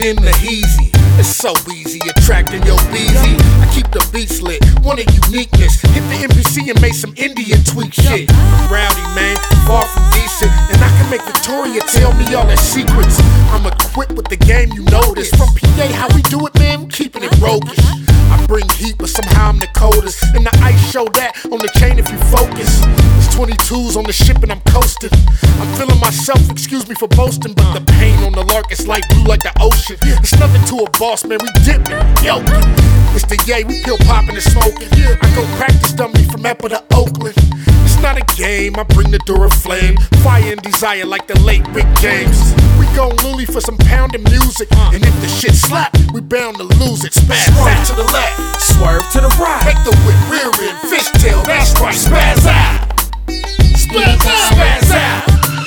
in the heezy. It's so easy, attracting your beezy. I keep the beats lit, one of uniqueness. Hit the MPC and make some Indian tweak shit. I'm rowdy, man, far from decent, and I can make Victoria tell me all her secrets. I'm equipped with the game, you know this. From PA, how we do it, man, we keeping it roguish. I bring heat, but somehow I'm the coldest. And the ice show that on the chain if you focus. There's 22s on the ship and I'm coasting. I'm feeling myself, excuse me for boasting, but the pain on the lark is light blue like the ocean. It's nothing to a boss, man, we dipping, yo. It's the yay, we pill popping and smoking. I go practice dummy from Apple to Oakland. It's not a game, I bring the door of flame. Fire and desire like the late Rick James. We gon' lily for some pounding music. And if the shit slap, we bound to lose it. Spaz out to the left, Swerve to the right. make the whip rear end, fishtail, that's right. Spaz out, spaz out, spaz out.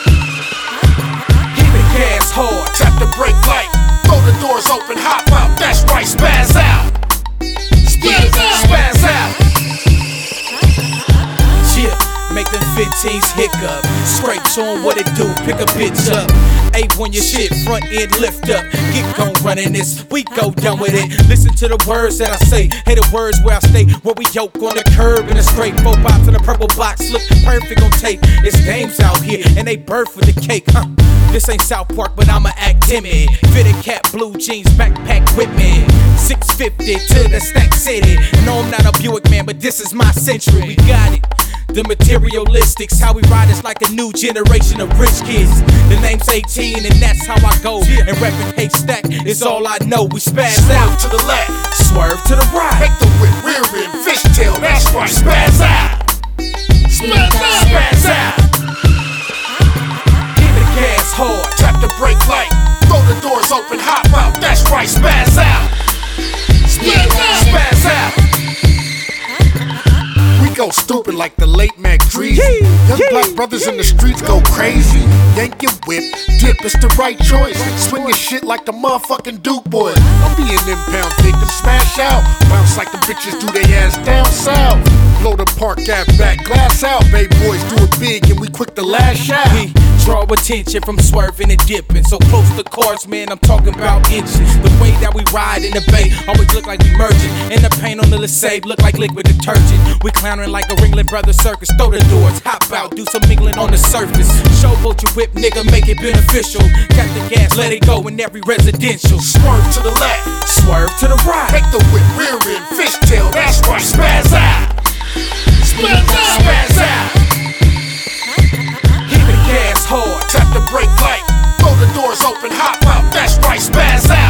Hit the gas hard. Tap the brake light, throw the doors open, hop out, that's right. Spaz out, spaz out, spaz out. Yeah, make them 15s hiccup. Scrapes on what it do, pick a bitch up. A1 your shit, front end lift up. Get gon' running this, we go done with it. Listen to the words that I say, hey the words where I stay. Where we yoke on the curb in a straight 4 pops in a purple box. Look perfect on tape, it's games out here and they birth for the cake, This ain't South Park, but I'ma act timid. Fitted cap, blue jeans, backpack with me. 650 to the Stack City. No, I'm not a Buick man, but this is my century. We got it. The materialistics, how we ride is like a new generation of rich kids. The name's 18 and that's how I go. And reppin' Haystack is all I know. We spaz out to the left, swerve to the right. make the whip rear end, fishtail, that's right. Spaz out, spaz out, spaz out. Hit the gas hard. Tap the brake light, throw the doors open, hop out, that's right. Spaz out, spaz out, spaz out. We go stupid like the late Mac Dreezy. Young black brothers in the streets go crazy. Yank your whip, dip, it's the right choice. Swing your shit like the motherfucking Duke boy. Don't be an impound victim, smash out. Bounce like the bitches do they ass down south. Blow the park at back, glass out. Bay boys do it big and we quick to lash out. We draw attention from swerving and dipping. So close to cars, man, I'm talking about inches. The way that we ride in the bay always look like we merging. And the paint on the LeSabre look like liquid detergent. We clowning like a Ringling Brothers circus. Throw the doors, hop out, do some mingling on the surface. Showboat your whip, nigga, make it beneficial. Tap the gas, let it go in every residential. Swerve to the left, Swerve to the right. make the whip rear end, fishtail, that's right. Spaz out, spaz out, spaz out. Hit the gas hard. Tap the brake light, throw the doors open, hop out, that's right. Spaz out.